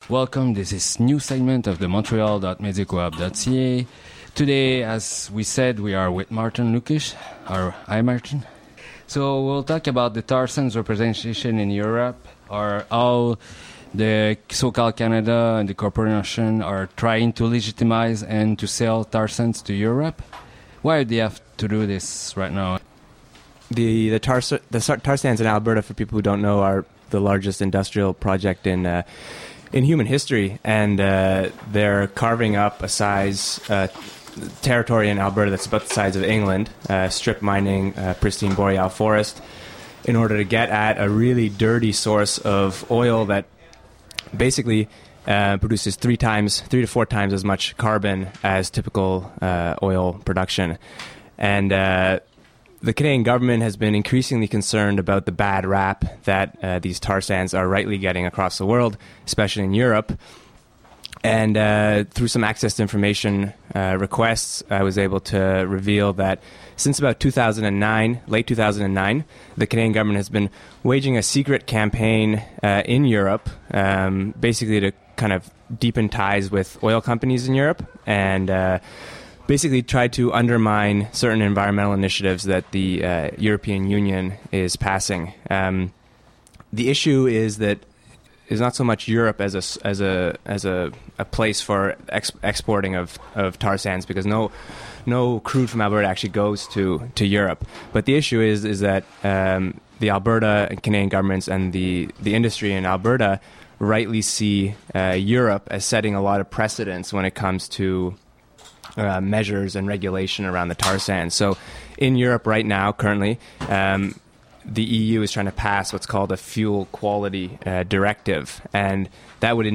Welcome. This is new segment of the Montreal.mediacoop.ca. Today, as we said, we are with Martin Lukish. Hi, Martin. So we'll talk about the tar sands representation in Europe, or how the so-called Canada and the corporation are trying to legitimize and to sell tar sands to Europe. Why do they have to do this right now? The tar sands in Alberta, for people who don't know, are the largest industrial project in human history, and they're carving up a size territory in Alberta that's about the size of England, strip mining pristine boreal forest, in order to get at a really dirty source of oil that basically produces 3 to 4 times as much carbon as typical oil production. And the Canadian government has been increasingly concerned about the bad rap that these tar sands are rightly getting across the world, especially in Europe. And through some access to information requests, I was able to reveal that since about 2009, late 2009, the Canadian government has been waging a secret campaign in Europe, basically to kind of deepen ties with oil companies in Europe, and basically try to undermine certain environmental initiatives that the European Union is passing. The issue is not so much Europe as a place for exporting of tar sands, because no crude from Alberta actually goes to Europe. But the issue is that the Alberta and Canadian governments and the industry in Alberta rightly see Europe as setting a lot of precedents when it comes to measures and regulation around the tar sands. So in Europe right now, currently, the EU is trying to pass what's called a fuel quality directive, and that would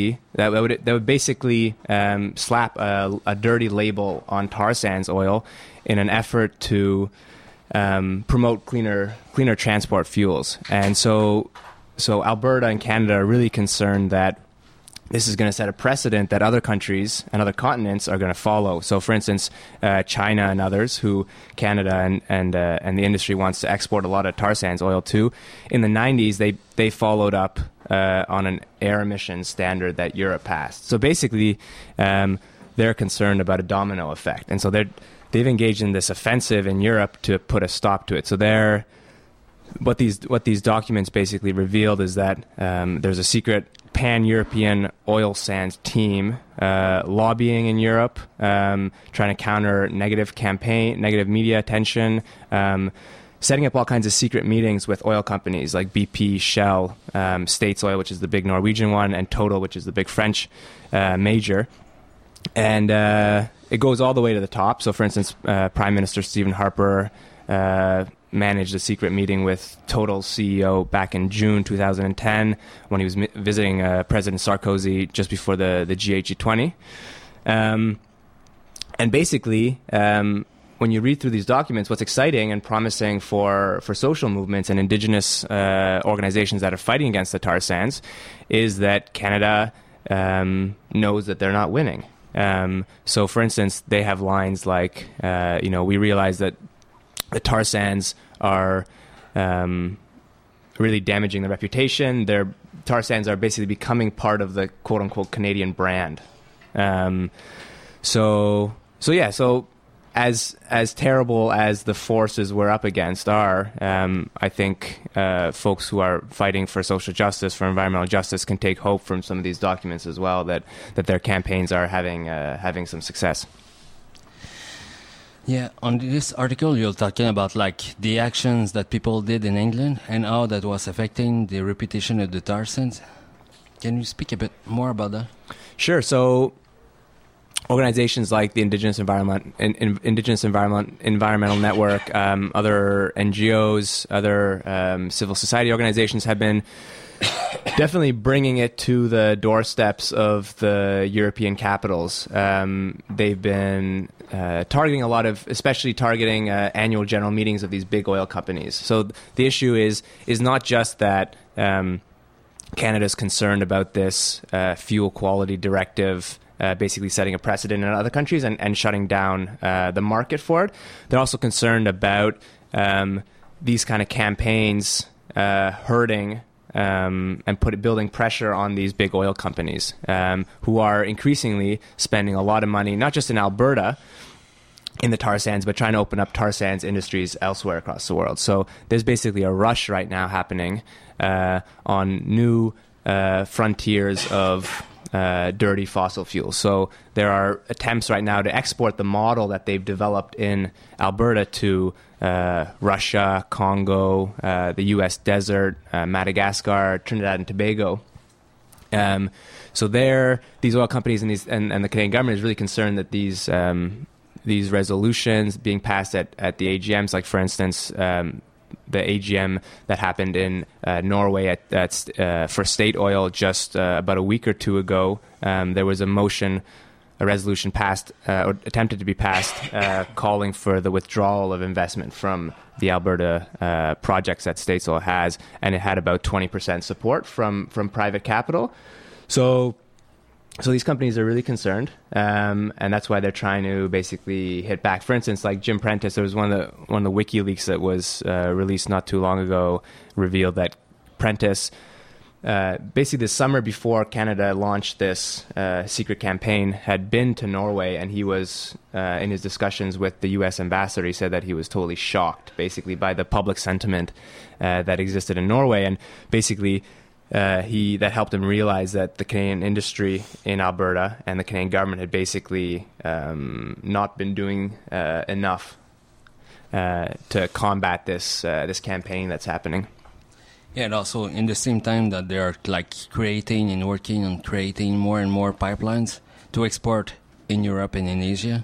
basically slap a dirty label on tar sands oil in an effort to promote cleaner transport fuels. And so Alberta and Canada are really concerned that this is going to set a precedent that other countries and other continents are going to follow. So, for instance, China and others, who Canada and the industry wants to export a lot of tar sands oil to, in the 90s they followed up on an air emissions standard that Europe passed. So basically, they're concerned about a domino effect, and so they've engaged in this offensive in Europe to put a stop to it. So what these documents basically revealed is that there's a secret pan-European oil sands team lobbying in Europe, trying to counter negative media attention, setting up all kinds of secret meetings with oil companies like BP, Shell, States Oil, which is the big Norwegian one, and Total, which is the big French major. And it goes all the way to the top. So, for instance, Prime Minister Stephen Harper managed a secret meeting with Total's CEO back in June 2010 when he was visiting President Sarkozy just before the G8, G20. And basically, when you read through these documents, what's exciting and promising for social movements and indigenous organizations that are fighting against the tar sands is that Canada knows that they're not winning. So, for instance, they have lines like, we realize that the tar sands are really damaging their reputation. Their tar sands are basically becoming part of the quote-unquote Canadian brand. So as terrible as the forces we're up against are, I think folks who are fighting for social justice, for environmental justice, can take hope from some of these documents as well, that their campaigns are having some success. Yeah, on this article, you're talking about the actions that people did in England and how that was affecting the reputation of the tar sands. Can you speak a bit more about that? Sure. So, organizations like the Indigenous Environmental Network, other NGOs, other civil society organizations have been definitely bringing it to the doorsteps of the European capitals. They've been especially targeting annual general meetings of these big oil companies. So the issue is not just that Canada's concerned about this fuel quality directive basically setting a precedent in other countries and shutting down the market for it. They're also concerned about these kind of campaigns hurting and building pressure on these big oil companies who are increasingly spending a lot of money, not just in Alberta, in the tar sands, but trying to open up tar sands industries elsewhere across the world. So there's basically a rush right now happening on new frontiers of dirty fossil fuels. So there are attempts right now to export the model that they've developed in Alberta to Russia, Congo, the U.S. desert, Madagascar, Trinidad and Tobago. So these oil companies and the Canadian government is really concerned that these resolutions being passed at the AGMs, like for instance, the AGM that happened in Norway for state oil just about a week or two ago, there was a resolution passed or attempted to be passed calling for the withdrawal of investment from the Alberta projects that States Oil has, and it had about 20% support from private capital. So these companies are really concerned, and that's why they're trying to basically hit back. For instance, like Jim Prentice, there was one of the WikiLeaks that was released not too long ago, revealed that Prentice, basically the summer before Canada launched this secret campaign, had been to Norway, and he was, in his discussions with the U.S. ambassador, he said that he was totally shocked, basically, by the public sentiment that existed in Norway, and basically that helped him realize that the Canadian industry in Alberta and the Canadian government had basically not been doing enough to combat this campaign that's happening. Yeah, and also in the same time that they are like creating and working on creating more and more pipelines to export in Europe and in Asia.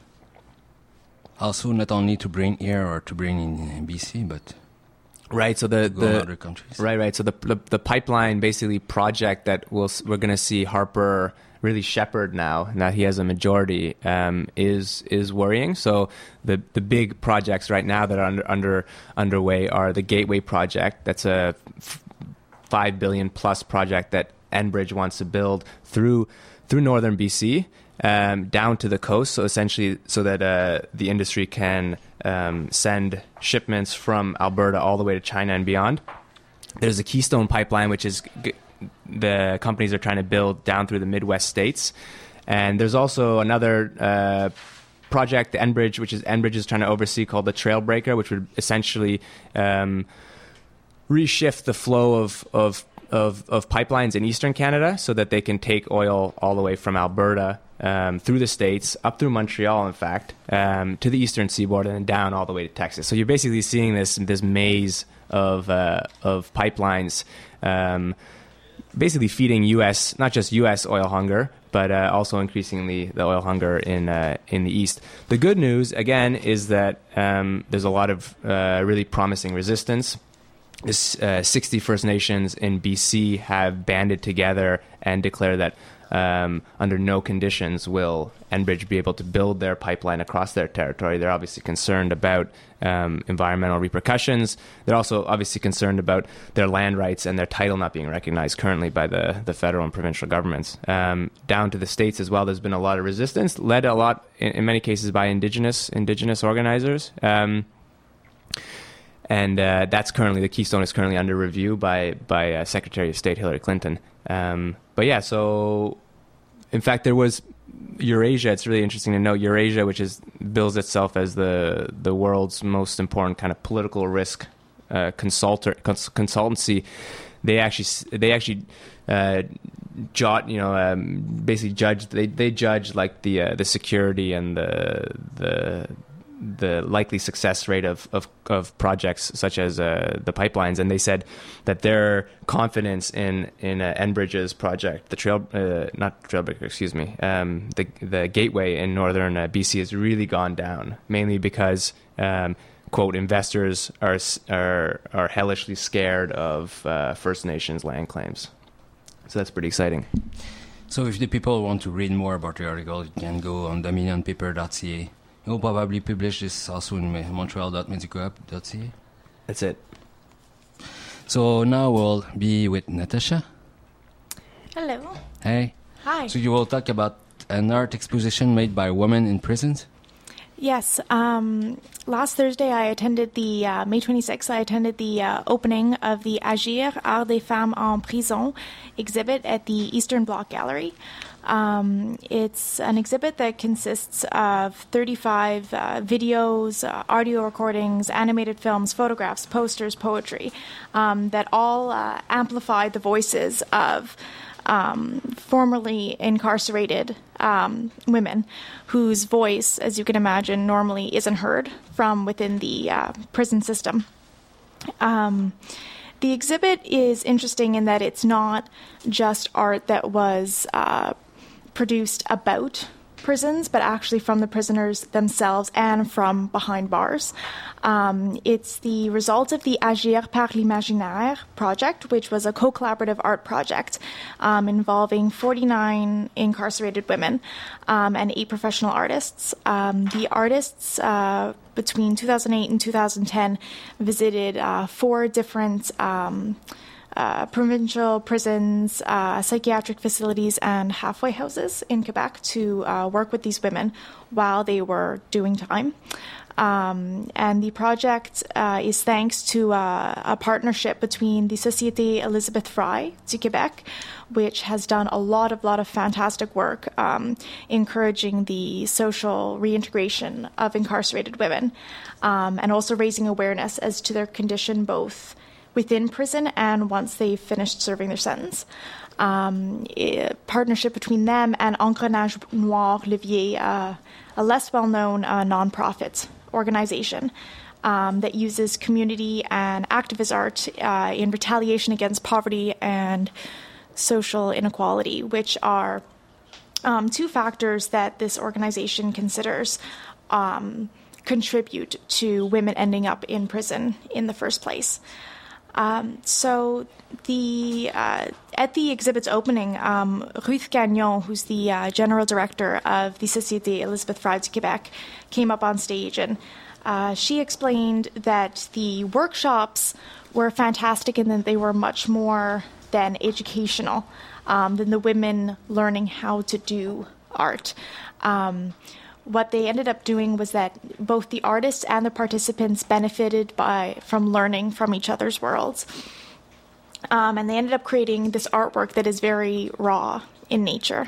Also, not only to bring here or to bring in BC, but right. So the other countries. Right. So the pipeline basically project that we're going to see Harper really shepherd now that he has a majority is worrying. So the big projects right now that are underway are the Gateway project. That's a $5 billion plus project that Enbridge wants to build through northern BC down to the coast. So essentially, so that the industry can send shipments from Alberta all the way to China and beyond. There's a Keystone pipeline, which is the companies are trying to build down through the Midwest states. And there's also another project, the Enbridge, which is Enbridge is trying to oversee, called the Trailbreaker, which would essentially reshift the flow of pipelines in eastern Canada so that they can take oil all the way from Alberta through the States, up through Montreal, in fact, to the eastern seaboard and then down all the way to Texas. So you're basically seeing this maze of pipelines basically feeding U.S., not just U.S. oil hunger, but also increasingly the oil hunger in the East. The good news, again, is that there's a lot of really promising resistance. 60 First Nations in BC have banded together and declare that under no conditions will Enbridge be able to build their pipeline across their territory. They're obviously concerned about environmental repercussions. They're also obviously concerned about their land rights and their title not being recognized currently by the federal and provincial governments. Down to the states as well, there's been a lot of resistance, led a lot, in many cases, by indigenous organizers. And that's currently, the Keystone is currently under review by Secretary of State Hillary Clinton. But yeah, so in fact, there was Eurasia. It's really interesting to note Eurasia, which bills itself as the world's most important kind of political risk consultancy. They actually basically judge. They judge like the security and the likely success rate of projects such as the pipelines, and they said that their confidence in Enbridge's project, the Gateway in northern BC, has really gone down, mainly because quote, investors are hellishly scared of First Nations land claims. So that's pretty exciting. So if the people want to read more about the article, you can go on dominionpaper.ca. You'll probably publish this also in montreal.medicoop.ca. That's it. So now we'll be with Natasha. Hello. Hey. Hi. So you will talk about an art exposition made by women in prisons? Yes. Last Thursday, I attended the May 26th. I attended the opening of the Agir Art des Femmes en Prison exhibit at the Eastern Bloc Gallery. It's an exhibit that consists of 35 videos, audio recordings, animated films, photographs, posters, poetry that all amplify the voices of formerly incarcerated women whose voice, as you can imagine, normally isn't heard from within the prison system. The exhibit is interesting in that it's not just art that was produced about prisons, but actually from the prisoners themselves and from behind bars. It's the result of the Agir par l'Imaginaire project, which was a co-collaborative art project involving 49 incarcerated women and 8 professional artists. The artists between 2008 and 2010 visited 4 different provincial prisons, psychiatric facilities, and halfway houses in Quebec to work with these women while they were doing time. And the project is thanks to a partnership between the Société Elizabeth Fry du Québec, which has done a lot of fantastic work encouraging the social reintegration of incarcerated women and also raising awareness as to their condition both within prison and once they've finished serving their sentence. Partnership between them and Engrenage Noir Levier, a less well-known nonprofit organization that uses community and activist art in retaliation against poverty and social inequality, which are 2 factors that this organization considers contribute to women ending up in prison in the first place. So at the exhibit's opening, Ruth Gagnon, who's the general director of the Société Elizabeth Fry du Québec, came up on stage and she explained that the workshops were fantastic and that they were much more than educational, than the women learning how to do art. What they ended up doing was that both the artists and the participants benefited from learning from each other's worlds. And they ended up creating this artwork that is very raw in nature.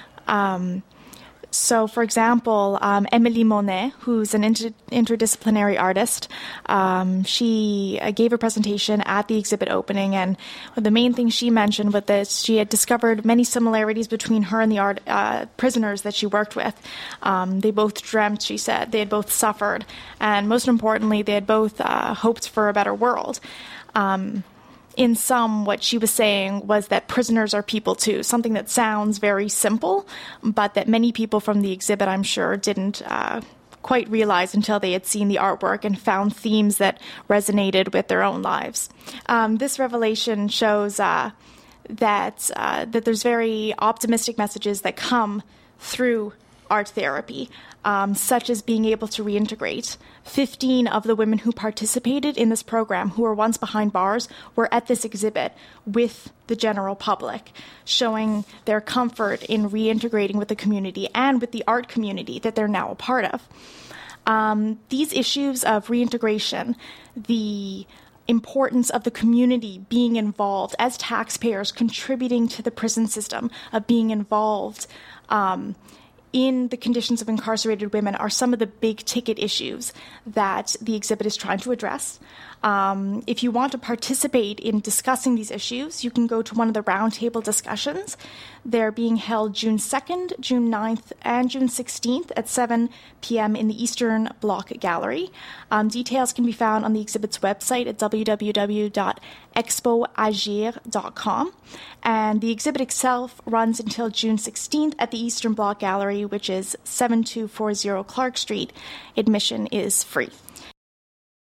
So, for example, Émilie Monet, who's an interdisciplinary artist, she gave a presentation at the exhibit opening, and the main thing she mentioned was that she had discovered many similarities between her and the prisoners that she worked with. They both dreamt, she said, they had both suffered, and most importantly, they had both hoped for a better world. In sum, what she was saying was that prisoners are people too, something that sounds very simple, but that many people from the exhibit, I'm sure, didn't quite realize until they had seen the artwork and found themes that resonated with their own lives. This revelation shows that there's very optimistic messages that come through art therapy, such as being able to reintegrate. 15 of the women who participated in this program, who were once behind bars, were at this exhibit with the general public, showing their comfort in reintegrating with the community and with the art community that they're now a part of. These issues of reintegration, the importance of the community being involved as taxpayers, contributing to the prison system, of being involved in the conditions of incarcerated women are some of the big ticket issues that the exhibit is trying to address. If you want to participate in discussing these issues, you can go to one of the roundtable discussions. They're being held June 2nd, June 9th, and June 16th at 7 p.m. in the Eastern Bloc Gallery. Details can be found on the exhibit's website at www.expoagir.com. And the exhibit itself runs until June 16th at the Eastern Bloc Gallery, which is 7240 Clark Street. Admission is free.